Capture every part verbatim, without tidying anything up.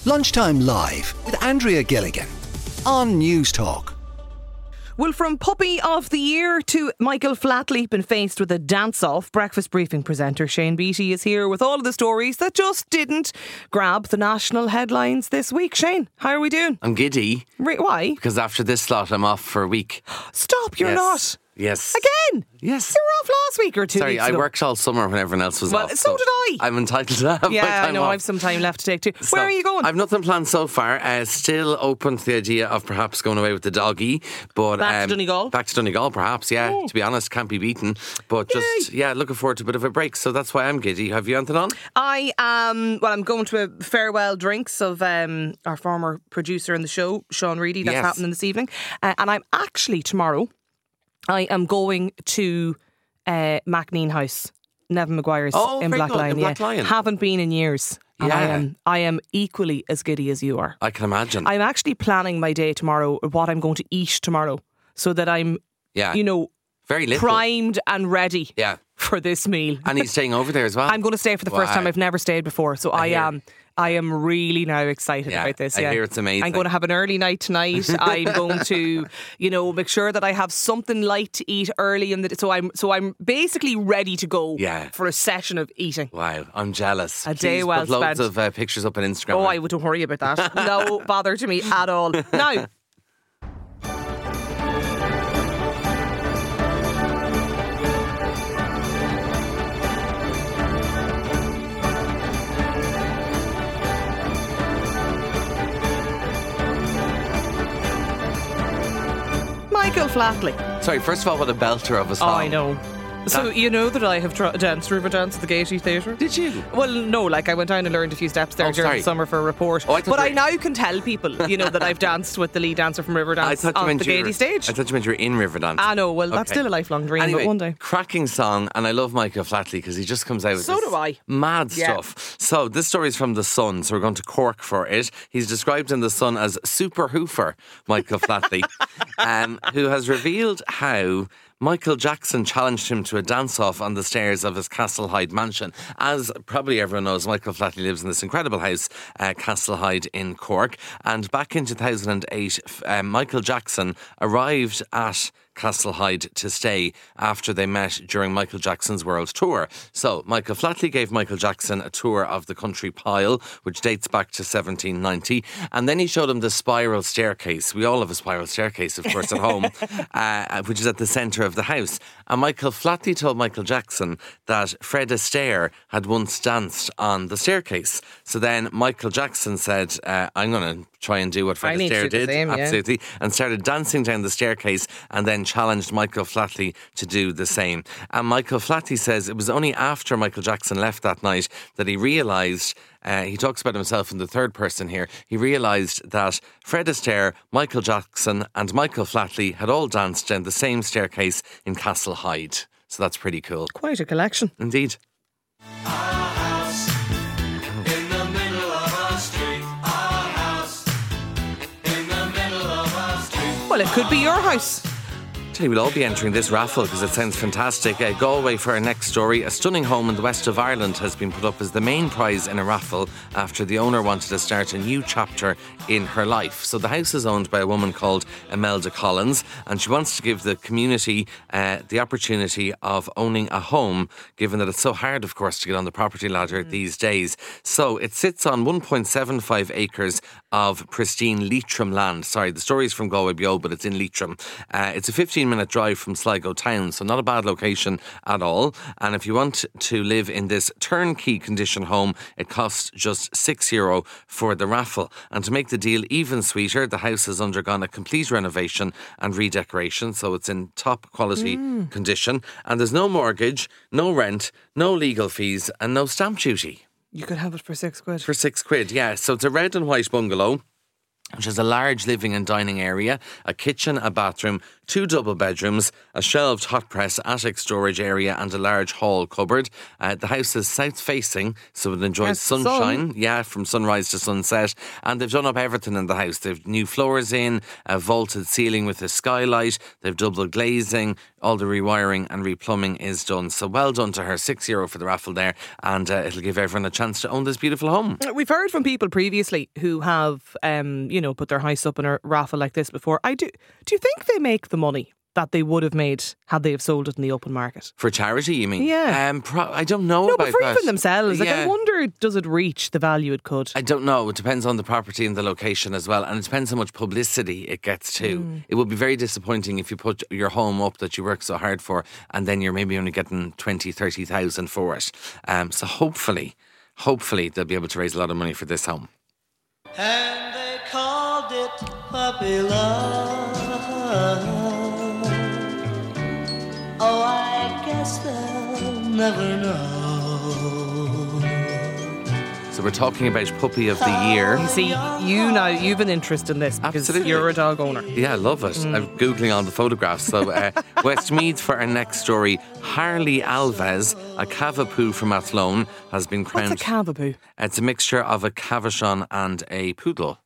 Lunchtime Live with Andrea Gilligan on News Talk. Well, from Puppy of the Year to Michael Flatley been faced with a dance-off, Breakfast Briefing presenter Shane Beattie is here with all of the stories that just didn't grab the national headlines this week. Shane, how are we doing? I'm giddy. Right, why? Because after this slot, I'm off for a week. Stop, you're yes. not. Yes. Again? Yes. You were off last week or two Sorry, weeks I ago. worked all summer when everyone else was well, off. so, so did I. I'm entitled to have my Yeah, time I know. off. I've some time left to take too. So, Where are you going? I've nothing planned so far. Uh, still open to the idea of perhaps going away with the doggy. But, back um, to Donegal? Back to Donegal, perhaps, yeah. Oh. To be honest, can't be beaten. But just, Yay. yeah, looking forward to a bit of a break. So that's why I'm giddy. Have you anything on? I am, well, I'm going to a farewell drinks of um, our former producer in the show, Sean Reedy. That's Yes. happening this evening. Uh, and I'm actually, tomorrow, I am going to uh, Macneen House, Nevin Maguire's Oh, in very Black good, Lion. in Black yeah. Lion. Haven't been in years. And I Yeah. am, I am equally as giddy as you are. I can imagine. I'm actually planning my day tomorrow, what I'm going to eat tomorrow, so that I'm, yeah. you know, Very little. primed and ready Yeah. for this meal. And he's staying over there as well? I'm going to stay for the first Wow. time. I've never stayed before, so I, I hear. am. I am really now excited Yeah, about this. I Yeah, hear it's amazing. I'm going to have an early night tonight. I'm going to, you know, make sure that I have something light to eat early in the. So I'm, so I'm basically ready to go. Yeah. For a session of eating. Wow, I'm jealous. A day Please well put loads spent. of uh, pictures up on Instagram. Oh, I wouldn't worry about that. No bother to me at all. Now. Michael Flatley. Sorry, first of all, what a belter of a Oh, song. I know. So you know that I have tr- danced Riverdance at the Gaiety Theatre? Did you? Well, no, like I went down and learned a few steps there Oh, during sorry. the summer for a report. Oh, I thought but I you- now can tell people, you know, that I've danced with the lead dancer from I Riverdance thought you on meant the you were, Gaiety stage. I thought you meant you were in Riverdance. I know, well, that's Okay. still a lifelong dream, Anyway, but one day. cracking song, and I love Michael Flatley because he just comes out with So this do I. mad Yeah. stuff. So this story is from The Sun, so we're going to Cork for it. He's described in The Sun as Super Hoofer, Michael Flatley, um, who has revealed how Michael Jackson challenged him to a dance-off on the stairs of his Castlehyde mansion. As probably everyone knows, Michael Flatley lives in this incredible house, uh, Castlehyde in Cork. And back in two thousand eight, uh, Michael Jackson arrived at Castlehyde to stay after they met during Michael Jackson's world tour. So Michael Flatley gave Michael Jackson a tour of the country pile, which dates back to seventeen ninety, and then he showed him the spiral staircase. We all have a spiral staircase, of course, at home, uh, which is at the centre of the house. And Michael Flatley told Michael Jackson that Fred Astaire had once danced on the staircase. So then Michael Jackson said, uh, I'm going to try and do what Fred I need to Astaire do the did. same, yeah. Absolutely. And started dancing down the staircase and then challenged Michael Flatley to do the same. And Michael Flatley says it was only after Michael Jackson left that night that he realised, uh, he talks about himself in the third person here, he realised that Fred Astaire, Michael Jackson and Michael Flatley had all danced down the same staircase in Castlehyde. So that's pretty cool. Quite a collection. Indeed. Well, it could be your house. Actually, we'll all be entering this raffle because it sounds fantastic. Uh, Galway for our next story. A stunning home in the west of Ireland has been put up as the main prize in a raffle after the owner wanted to start a new chapter in her life. So the house is owned by a woman called Imelda Collins, and she wants to give the community uh, the opportunity of owning a home, given that it's so hard, of course, to get on the property ladder mm. these days. So it sits on one point seven five acres of pristine Leitrim land. Sorry, the story is from Galway Bio, but it's in Leitrim. Uh, it's a fifteen minute drive from Sligo town, so not a bad location at all. And if you want to live in this turnkey condition home, it costs just six euro for the raffle. And to make the deal even sweeter, the house has undergone a complete renovation and redecoration, so it's in top quality mm. condition. And there's no mortgage, no rent, no legal fees, and no stamp duty. You could have it for six quid. For six quid, yeah. So it's a red and white bungalow. which has a large living and dining area, a kitchen, a bathroom, two double bedrooms, a shelved hot press, attic storage area and a large hall cupboard. Uh, the house is south facing, so it enjoys Yes, sunshine, sun. yeah, from sunrise to sunset. And they've done up everything in the house. They've new floors in, a vaulted ceiling with a skylight, they've double glazing, all the rewiring and replumbing is done. So well done to her, six euro for the raffle there, and uh, it'll give everyone a chance to own this beautiful home. We've heard from people previously who have, um, you know, put their house up in a raffle like this before. I do. Do you think they make the money that they would have made had they have sold it in the open market? For charity, you mean? Yeah. Um, pro- I don't know No, about but for that. even themselves, like Yeah. I wonder, does it reach the value it could? I don't know. It depends on the property and the location as well. And it depends how much publicity it gets too. Mm. It would be very disappointing if you put your home up that you work so hard for and then you're maybe only getting twenty, thirty thousand for it. Um, so hopefully, hopefully they'll be able to raise a lot of money for this home. And they called it puppy love. Oh, I guess they'll never know. So we're talking about Puppy of the Year. You see, you now, you've an interest in this because Absolutely. you're a dog owner. Yeah, I love it. Mm. I'm Googling all the photographs. So, uh, Westmeath for our next story. Harley Alves, a Cavapoo from Athlone, has been crowned. What's a cavapoo? It's a mixture of a Cavachon and a poodle.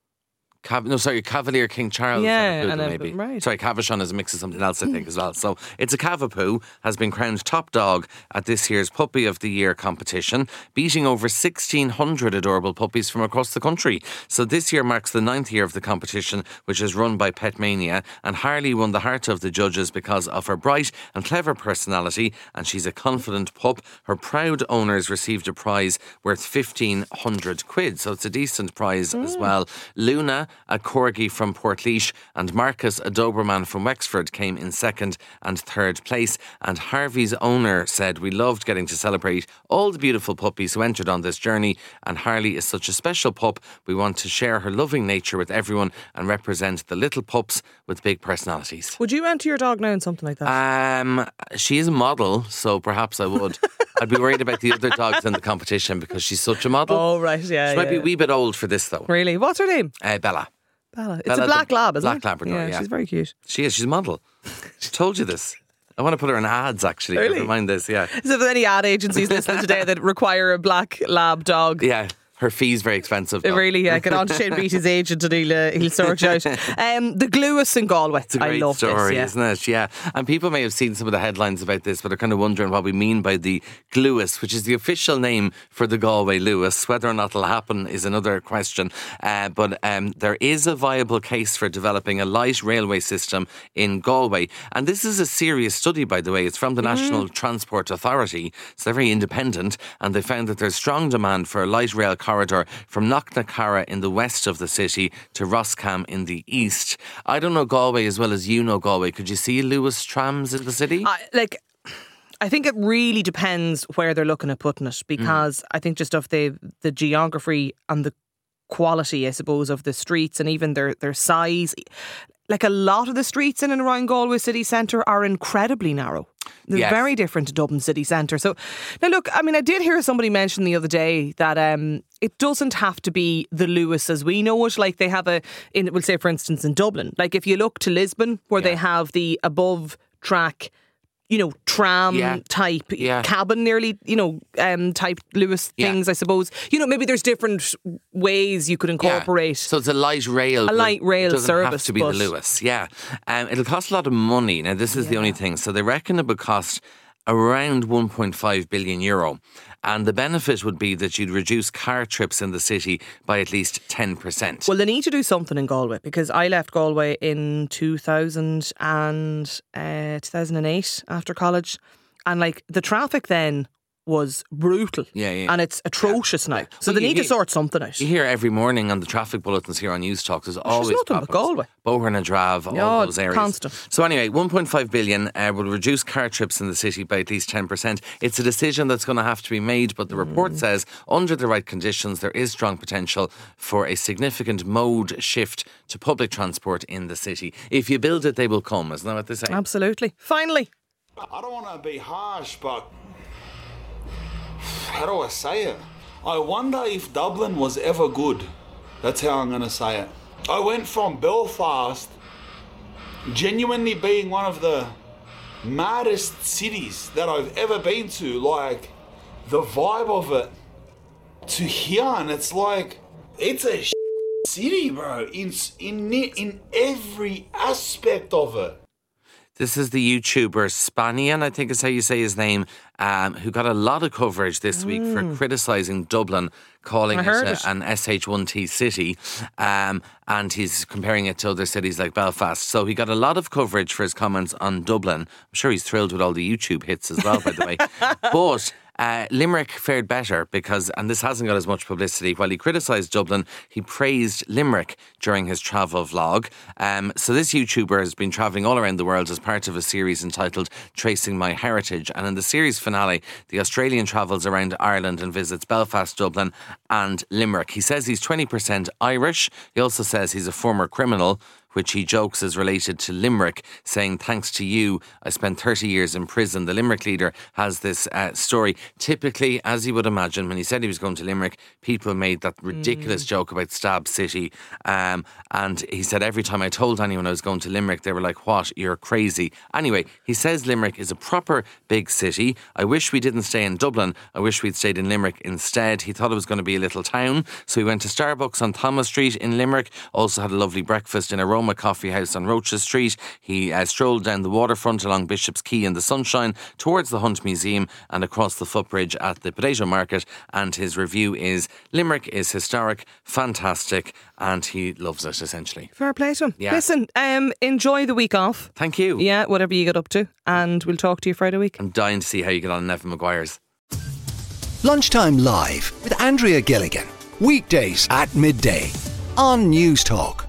Cav- no, sorry, Cavalier King Charles Yeah, and a poodle, and a- maybe. right. Sorry, Cavachon is a mix of something else, I think, as well. So it's a Cavapoo, has been crowned top dog at this year's Puppy of the Year competition, beating over sixteen hundred adorable puppies from across the country. So this year marks the ninth year of the competition, which is run by Petmania, and Harley won the heart of the judges because of her bright and clever personality, and she's a confident pup. Her proud owners received a prize worth fifteen hundred quid, so it's a decent prize as well. Luna, a corgi from Portlaoise, and Marcus, a Doberman from Wexford, came in second and third place. And Harvey's owner said, "We loved getting to celebrate all the beautiful puppies who entered on this journey, and Harley is such a special pup. We want to share her loving nature with everyone and represent the little pups with big personalities." Would you enter your dog now in something like that? Um, she is a model, so perhaps I would. I'd be worried about the other dogs in the competition because she's such a model. Oh, right, yeah. She might yeah. be a wee bit old for this, though. Really? What's her name? Uh, Bella. Bella. It's Bella a black the lab, isn't Black it? Labrador, yeah. she's very cute. She is. She's a model. She told you this. I want to put her in ads, actually. Really? Never mind this, yeah. So if there's any ad agencies listening today that require a black lab dog, Yeah. Her fee's very expensive. it though. really, yeah, get on to Shane Beatty's agent and he'll, uh, he'll sort you out. Um, the Gluas in Galway. It's a great I love story, this, yeah. isn't it? Yeah. And people may have seen some of the headlines about this, but are kind of wondering what we mean by the Gluas, which is the official name for the Galway Luas. Whether or not it'll happen is another question. Uh, but um, there is a viable case for developing a light railway system in Galway. And this is a serious study, by the way. It's from the Mm-hmm. National Transport Authority. So they're very independent. And they found that there's strong demand for a light rail corridor from Knocknacarra in the west of the city to Roscommon in the east. I don't know Galway as well as you know Galway. Could you see Lewis trams in the city? I, like, I think it really depends where they're looking at putting it because I think just of the the geography and the quality, I suppose, of the streets and even their, their size. Like a lot of the streets in and around Galway city centre are incredibly narrow. They're Yes. very different to Dublin city centre. So now look, I mean, I did hear somebody mention the other day that um, it doesn't have to be the Lewis as we know it. Like they have a, in we'll say for instance in Dublin, like if you look to Lisbon where Yeah. they have the above track, you know, tram Yeah. type Yeah. cabin nearly, you know, um, type Lewis Yeah. things, I suppose. You know, maybe there's different ways you could incorporate. Yeah. So it's a light rail. A but light rail it doesn't service, have to be but- the Lewis. Yeah. Um, it'll cost a lot of money. Now, this is the only thing. So they reckon it would cost around one point five billion euro. And the benefit would be that you'd reduce car trips in the city by at least ten percent. Well, they need to do something in Galway because I left Galway in two thousand and uh, two thousand eight after college, and like the traffic then was brutal. Yeah, yeah. And it's atrocious now. So Well, they you need to hear- sort something out. You hear every morning on the traffic bulletins here on News Talk, there's always nothing but problems. Galway. Boher and Drav, all Yeah, those areas. constant. So anyway, one point five billion uh, will reduce car trips in the city by at least ten percent. It's a decision that's going to have to be made, but the report Mm. says under the right conditions, there is strong potential for a significant mode shift to public transport in the city. If you build it, they will come. Isn't that what they say? Absolutely. Finally. I don't want to be harsh, but how do I say it? I wonder if Dublin was ever good. That's how I'm going to say it. I went from Belfast genuinely being one of the maddest cities that I've ever been to, like the vibe of it, to here, and it's like, it's a sh- city, bro, in, in, in every aspect of it. This is the YouTuber Spanian, I think is how you say his name, um, who got a lot of coverage this week mm. for criticising Dublin, calling it, a, it an S H one T city, um, and he's comparing it to other cities like Belfast. So he got a lot of coverage for his comments on Dublin. I'm sure he's thrilled with all the YouTube hits as well, by the way. But Uh, Limerick fared better because, and this hasn't got as much publicity, while he criticised Dublin, he praised Limerick during his travel vlog. Um, so this YouTuber has been travelling all around the world as part of a series entitled Tracing My Heritage. And in the series finale, the Australian travels around Ireland and visits Belfast, Dublin and Limerick. He says he's twenty percent Irish. He also says he's a former criminal, which he jokes is related to Limerick, saying, thanks to you, I spent thirty years in prison. The Limerick leader has this uh, story. Typically, as you would imagine, when he said he was going to Limerick, people made that ridiculous mm. joke about Stab City. Um, and he said, every time I told anyone I was going to Limerick, they were like, what? You're crazy. Anyway, he says Limerick is a proper big city. I wish we didn't stay in Dublin. I wish we'd stayed in Limerick instead. He thought it was going to be a little town. So he went to Starbucks on Thomas Street in Limerick. Also had a lovely breakfast in Aroma Coffee House on Roches Street. He uh, strolled down the waterfront along Bishop's Quay in the sunshine towards the Hunt Museum and across the footbridge at the Potato Market. And his review is, Limerick is historic, fantastic, and he loves it, essentially. Fair play to him. Yeah. Listen, um, enjoy the week off. Thank you. Yeah, whatever you get up to. And we'll talk to you Friday week. I'm dying to see how you get on Nevin Maguire's. Lunchtime Live with Andrea Gilligan. Weekdays at midday on News Talk.